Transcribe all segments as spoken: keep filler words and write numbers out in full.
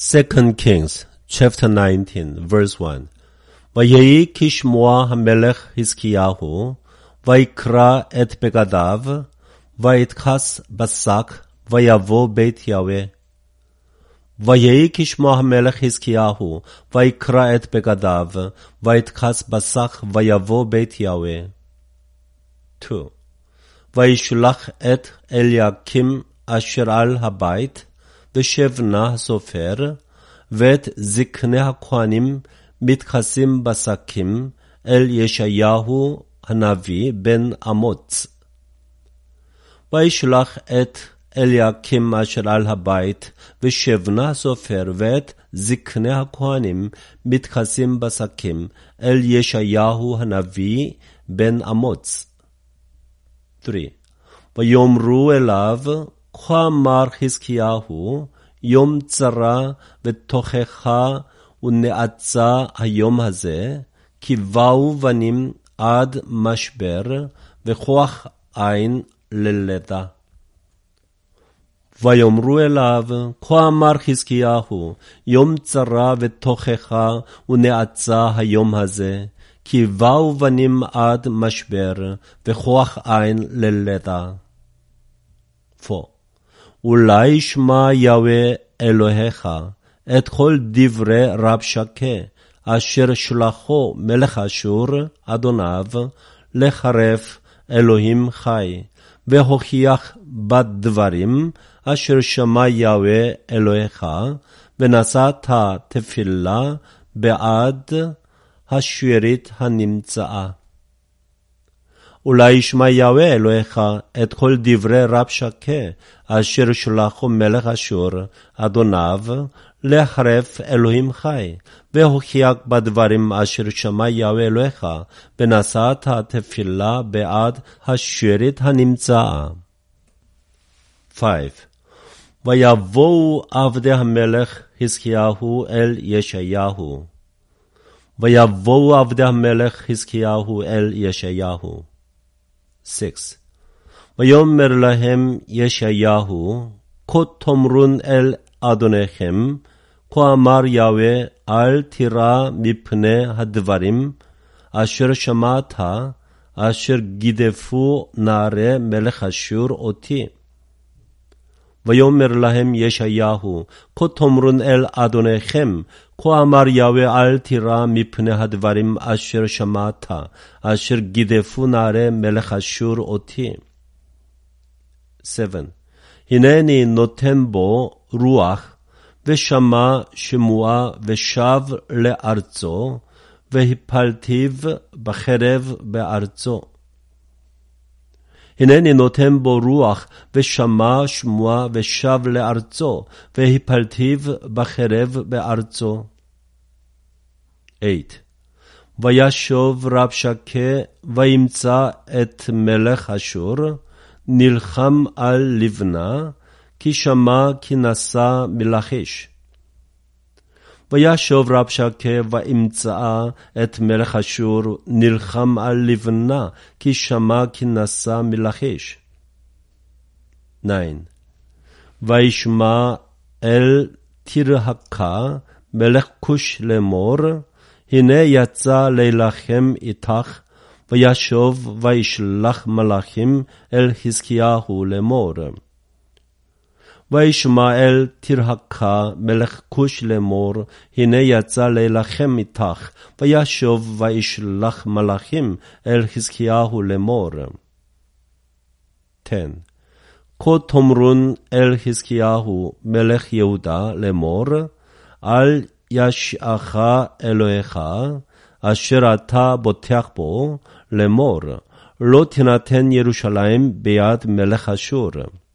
Second Kings, chapter nineteen, verse one. ויהי כשמוע המלך חזקיהו, ויקרא את בגדיו, ויתכס בשק, ויבוא בית יהוה. ויהי כשמוע המלך חזקיהו, ויקרא את בגדיו, ויתכס בשק, ויבוא בית יהוה. two. וישלח את אליקים אשר על הבית, ושבנה הסופר, ואת זקני הכהנים מתכסים בשקים אל ישעיהו הנביא בן אמוץ. וישלח את אליקים אשר על הבית, ושבנה הסופר, ואת זקני הכהנים מתכסים בשקים אל ישעיהו הנביא בן אמוץ. three. ויאמרו אליו, כה אמר חזקיהו, יום צרה ותוכחה ונאצה היום הזה, כי באו בנים עד משבר, וכוח אין ללידה. ויאמרו אליו, כה אמר חזקיהו, יום צרה ותוכחה ונאצה היום הזה, כי באו בנים עד משבר, וכוח אין ללידה. four. אולי ישמע יהוה אלוהיך את כל דברי רבשקה, אשר שלחו מלך אשור, אדוניו, לחרף אלוהים חי, והוכיח בדברים אשר שמע יהוה אלוהיך, ונשאת תפילה בעד השארית הנמצאה. אולי ישמע יהוה אלוהיך את כל דברי רבשקה, אשר שלחו מלך אשור, אדוניו, לחרף אלוהים חי, והוכיח בדברים אשר שמע יהוה אלוהיך, ונשאת תפילה בעד השארית הנמצאה. five. ויבואו עבדי המלך חזקיהו אל ישעיהו. ויבואו עבדי המלך חזקיהו אל ישעיהו. six. ויאמר להם ישעיהו, כה תאמרון אל אדוניכם, כה אמר יהוה, אל תירא מפני הדברים אשר שמעת, אשר גידפו נערי מלך אשור אותי. ויאמר להם ישעיהו, כה תאמרון אל אדוניכם, כה אמר יהוה, אל תירא מפני הדברים אשר שמעת, אשר גידפו נערי מלך אשור אותי. seven. הנני נותן בו רוח, ושמע שמועה ושב לארצו, והפלתיו בחרב בארצו. הנני נותן בו רוח, ושמע שמועה ושב לארצו, והפלתיו בחרב בארצו. eight. וישוב רבשקה, וימצא את מלך אשור, נלחם על לבנה, כי שמע כי נסע מלכיש. וישוב רבשקה, וימצא את מלך אשור, נלחם על לבנה, כי שמע כי נסע מלכיש. nine. וישמע אל תרהקה, מלך כוש לאמור, הנה יצא להילחם איתך, וישוב וישלח מלאכים אל חזקיהו לאמור. וישמע אל תרהקה, מלך כוש לאמור, הנה יצא להילחם איתך, וישוב וישלח מלאכים אל חזקיהו לאמור. ten. כה תאמרון אל חזקיהו, מלך יהודה לאמור, אל ישעך אלוהיך, אשר אתה בוטח בו, לאמור, לא תינתן ירושלים ביד מלך אשור.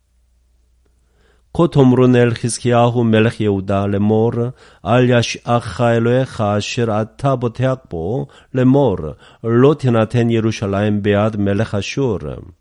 כה תאמרון אל חזקיהו מלך יהודה לאמור, אל ישעך אלוהיך אשר אתה בוטח בו, לאמור, לא תינתן ירושלים ביד מלך אשור.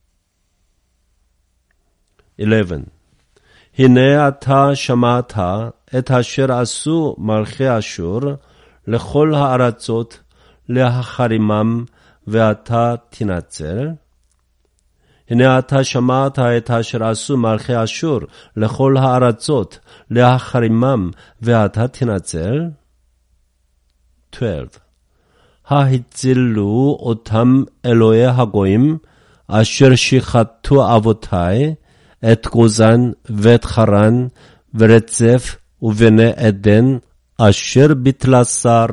eleven. הנה אתה שמעת את אשר עשו מלכי אשור לכל הארצות להחרימם, ואתה תנצל. הנה אתה שמעת את אשר עשו מלכי אשור לכל הארצות, להחרימם, ואתה תנצל? twelve. ההצילו אותם אלוהי הגויים, אשר שיחתו אבותי, את גוזן ואת חרן, ורצף ובני עדן, אשר בתלסר.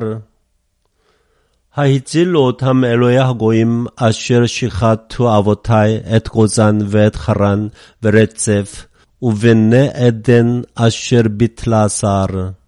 ההצילו אותם אלוהי הגויים, אשר שיחתו אבותי, את גוזן ואת חרן, ורצף ובני עדן, אשר בתלסר.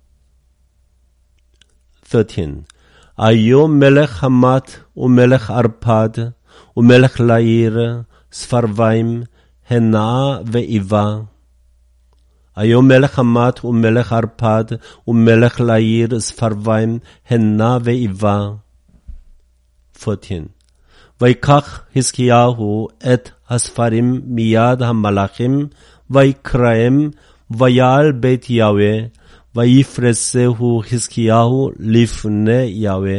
thirteen. היום מלך חמת ומלך ארפד ומלך לעיר, ספרווים, הנה ואיבה. היום מלך חמת ומלך ארפד ומלך לעיר, ספרווים, הנה ואיבה. fourteen. ויקח חזקיהו את הספרים מיד המלאכים, ויקראם, ויעל בית יהוה, ויפרסהו חזקיהו לפני יהוה.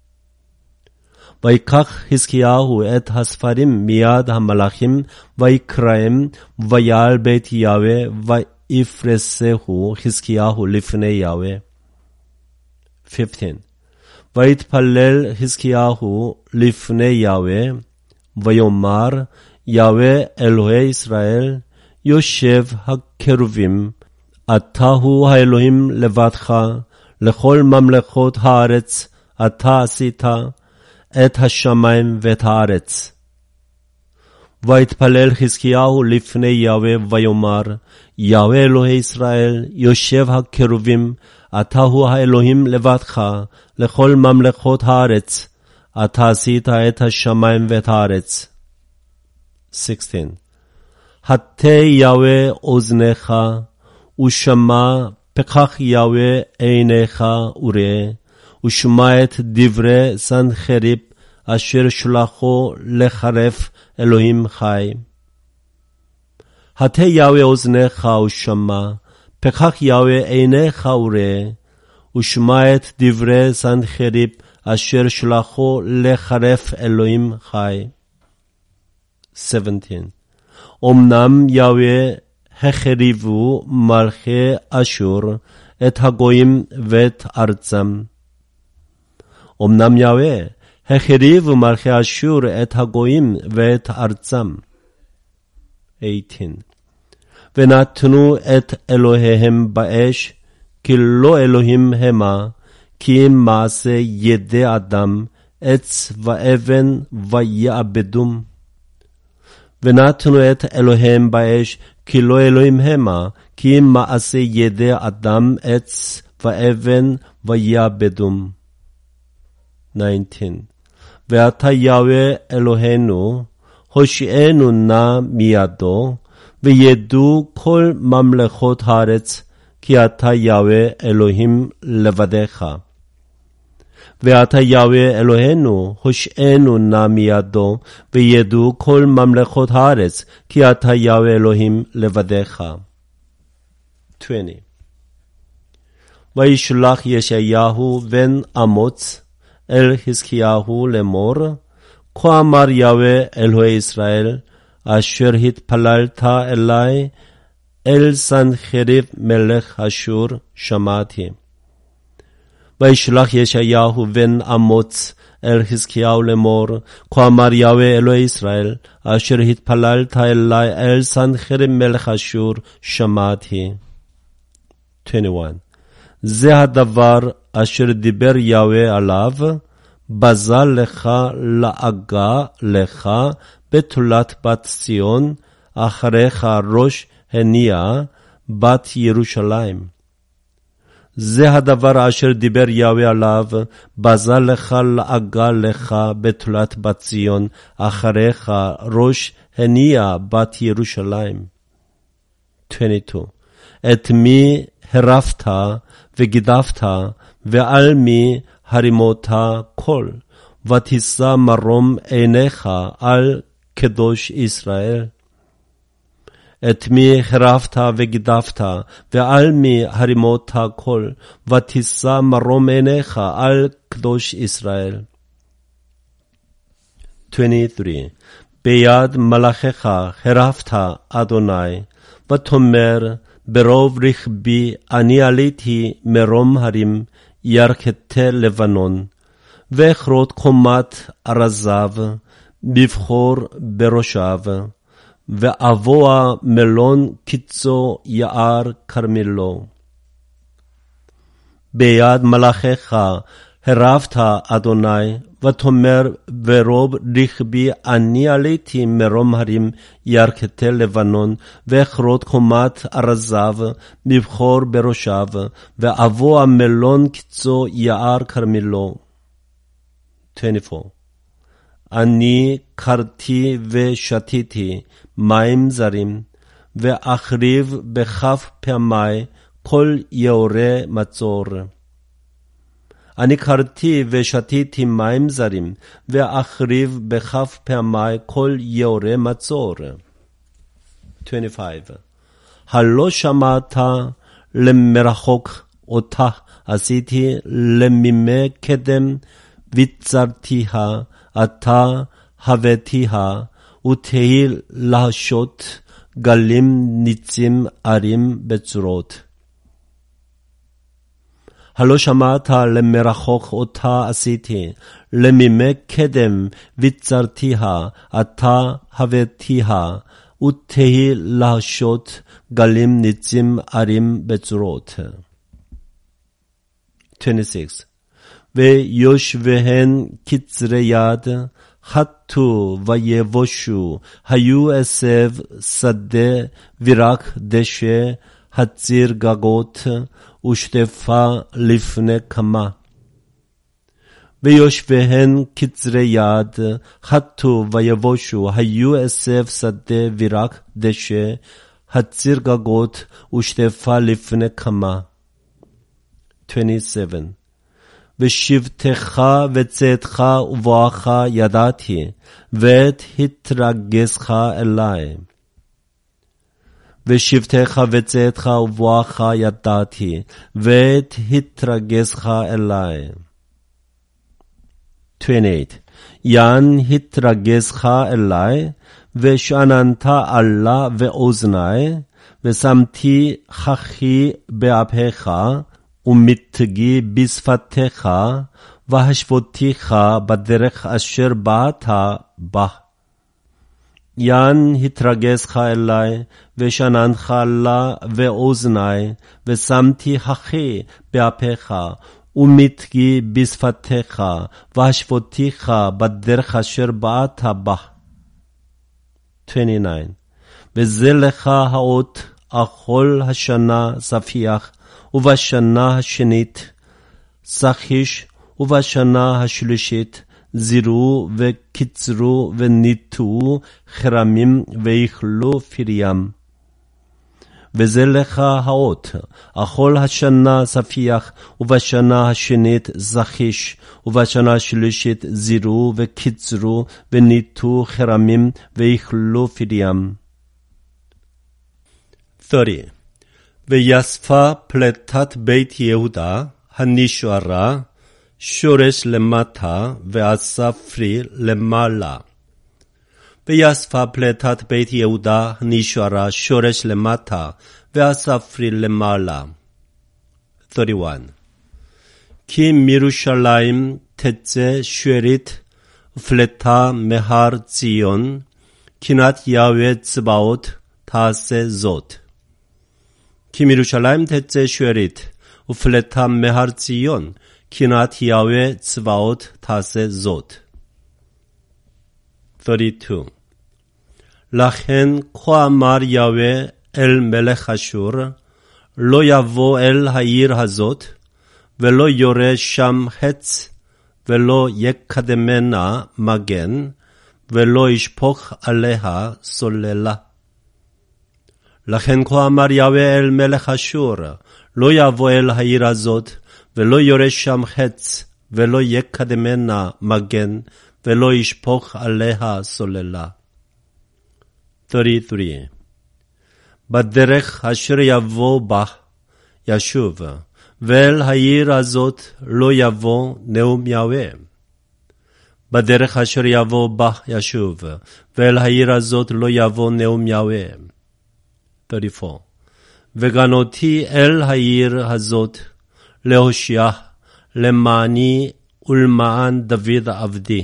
ויקח חזקיהו את הספרים מיד המלאכים, ויקראם, ויעל בית יהוה, ויפרסהו חזקיהו לפני יהוה. fifteen. ויתפלל חזקיהו לפני יהוה, ויאמר, יהוה אלוהי ישראל, יושב הקרובים, אתה הוא האלוהים לבדך, לכל ממלכות הארץ, אתה עשית את השמיים ואת הארץ. ויתפלל חזקיהו לפני יהוה, ויאמר, יהוה אלוהי ישראל, יושב הקרובים, אתה הוא האלוהים לבדך, לכל ממלכות הארץ, אתה עשית את השמיים ואת הארץ. sixteen. הטה יהוה אוזניך, ושמע, פקח יהוה עיניך וראה, ושמע את דברי סנחריב, אשר שלחו לחרף אלוהים חי. הטה יהוה אוזניך ושמע, פקח יהוה עיניך וראה, ושמע את דברי סנחריב, אשר שלחו לחרף אלוהים חי. seventeen. אמנם יהוה החריבו מלכי אשור את הגויים ואת ארצם. אמנם יהוה החריבו מלכי אשור את הגויים ואת ארצם. eighteen. ונתנו את אלוהיהם באש, כי לא אלוהים המה, כי אם מעשה ידי אדם, עץ ואבן ויעבדום. ונתנו את אלוהיהם באש, כי לא אלוהים המה, כי אם מעשה ידי אדם, עץ ואבן ויעבדום. nineteen. ואתה יהוה אלוהינו, הושיענו נא מידו, וידעו כל ממלכות הארץ, כי אתה יהוה אלוהים לבדך. ואתה יהוה אלוהינו, הושיענו נא מידו, וידעו כל ממלכות הארץ, כי אתה יהוה אלוהים לבדך. twenty. וישלח ישעיהו בן אמוץ אל חזקיהו לאמור, כה אמר יהוה אלוהי ישראל, אשר התפללת אלי, אל סנחריב מלך אשור שמעתי. וישלח ישעיהו בן אמוץ אל חזקיהו לאמור, כה אמר יהוה אלוהי ישראל, אשר התפללת אלי, אל סנחריב מלך אשור שמעתי. twenty-one. זה הדבר אשר דיבר יהוה עליו, בזה לך לעגה לך בתולת בת ציון, אחריך ראש הניע בת ירושלים. זה הדבר אשר דיבר יהוה עליו, בזה לך לעגה לך בתולת בת ציון, אחריך ראש הניע בת ירושלים. twenty-two. את מי הרפת וגידפת, ועל מי הרימות קול, ותישא מרום עיניך על קדוש ישראל. את מי הרפת וגידפת, ועל מי הרימות קול, ותישא מרום עיניך על קדוש ישראל. twenty-three. ביד מלאכיך הרפת אדוני, ותאמר ברוב רכבי אני עליתי מרום הרים ירכתי לבנון, ואכרות קומת ארזיו, בבחור בראשיו, ואבוע מלון קיצו יער כרמילו. ביד מלאכיך הרפת אדוני, ותאמר ברוב רכבי אני עליתי מרום הרים ירכתי לבנון, ואכרות קומת ארזיו, בבחור בראשיו, ואבוע מלון קיצו יער כרמילו. עשרים וארבע. אני קרתי ושתיתי מים זרים, ואחריב בכף פעמי כל יאורי מצור. אני קרתי ושתיתי מים זרים, ואחריב בכף פעמי כל יאורי מצור. עשרים וחמש. הלא שמעת למרחוק אותה עשיתי למימי קדם, ויצרתיה אתה הבאתיה, ותהי להשות גלים ניצים ערים בצורות. הלא שמעת למרחוק אותה עשיתי, למימי קדם ויצרתיה, אתה הבאתיה, ותהי להשות גלים ניצים ערים בצורות. עשרים ושש. ויושביהן קצרי יד, חטו ויבושו, היו עשב שדה ורק דשא, הציר גגות, ושטפה לפני כמה. ויושביהן קצרי יד, חטו ויבושו, היו עשב שדה ורק דשא, הציר גגות, ושטפה לפני כמה. עשרים ושבע. ושבתך וצאתך ובואך ידעתי, ואת התרגזך אלי. ושבתך וצאתך ובואך ידעתי, ואת התרגזך אלי. עשרים ושמונה. יען התרגזך אלי, ושעננת עלה ואוזני, ושמתי חכי באפיך, ומתגי בשפתיך, והשוותיך בדרך אשר באת בה. יען התרגזך אלי, ושעננך לה ואוזני, ושמתי חכי באפיך, ומתגי בשפתיך, והשוותיך בדרך אשר באת בה. עשרים ותשע. וזה לך האות אכול השנה ספיח, ובשנה השנית סחיש, ובשנה השלישית זירו וקיצרו וניטו חרמים ויכלו פריים. וזה לך האות אכול השנה ספיח, ובשנה השנית סחיש, ובשנה השלישית זירו וקיצרו וניטו חרמים ויכלו פריים. שלושים. ויספה פלטת בית יהודה הנשארה, שורש למטה ועשה פרי למעלה. ויספה פלטת בית יהודה הנשארה, שורש למטה ועשה פרי למעלה. שלושים ואחת. כי מירושלים תצא שארית ופלטה מהר ציון, קנאת יהוה צבאות תעשה זאת. כי מירושלים תצא שארית ופלטה מהר ציון, קנאת יהוה צבאות תעשה זאת. שלושים ושתיים. לכן כה אמר יהוה אל מלך אשור, לא יבוא אל העיר הזאת, ולא יורה שם חץ, ולא יקדמנה מגן, ולא ישפוך עליה סוללה. לכן כה אמר יהוה אל מלך אשור, לא יבוא אל העיר הזאת, ולא יורה שם חץ, ולא יקדמנה מגן, ולא ישפוך עליה סוללה. שלושים ושלוש. בדרך אשר יבוא בה ישוב, ואל העיר הזאת לא יבוא נאום יהוה. בדרך אשר יבוא בה ישוב, ואל העיר הזאת לא יבוא נאום יהוה. thirty-four. וגנותי אל העיר הזאת להושיע למעני ולמען דוד עבדי.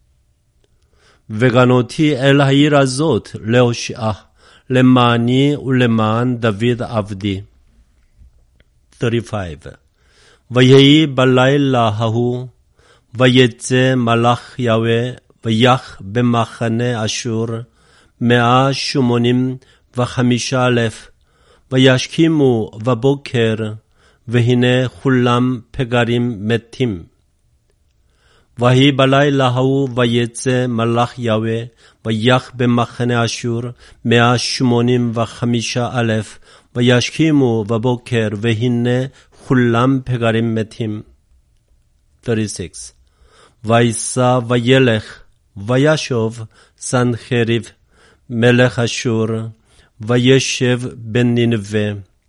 וגנותי אל העיר הזאת להושיע למעני ולמען דוד עבדי. thirty-five. ויהי בלילה ההוא, ויצא מלאך יהוה, ויח במחנה אשור, מאה שמונים וחמישה אלף, וישכימו בבוקר, והנה כולם פגרים מתים. ויהי בלילה ההוא, ויצא מלאך יהוה, ויח במחנה אשור, מאה שמונים וחמישה אלף, וישכימו בבוקר, והנה כולם פגרים מתים. thirty-six. ויסע וילך, וישוב סנחריב מלך אשור, וישב בנינווה.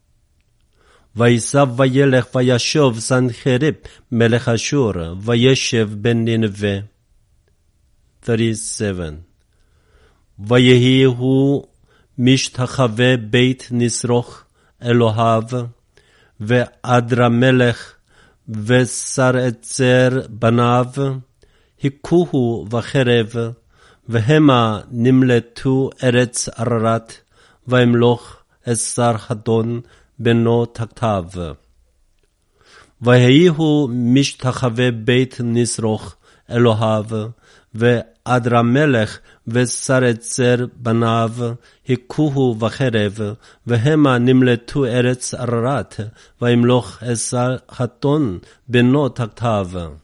ויסע וילך, וישוב סנחריב מלך אשור, וישב בנינווה. thirty-seven. ויהי הוא משתחווה בית נשרוך אלוהיו, ואדרמלך ושרעצר בניו הכוהו בחרב, והמה נמלטו ארץ עררת, וימלוך אסרחדון בנו תחתיו. ויהי הוא משתחווה בית נשרוך אלוהיו, ואדרמלך ושרעצר בניו הכוהו בחרב, והמה נמלטו ארץ עררת, וימלוך אסרחדון בנו תחתיו.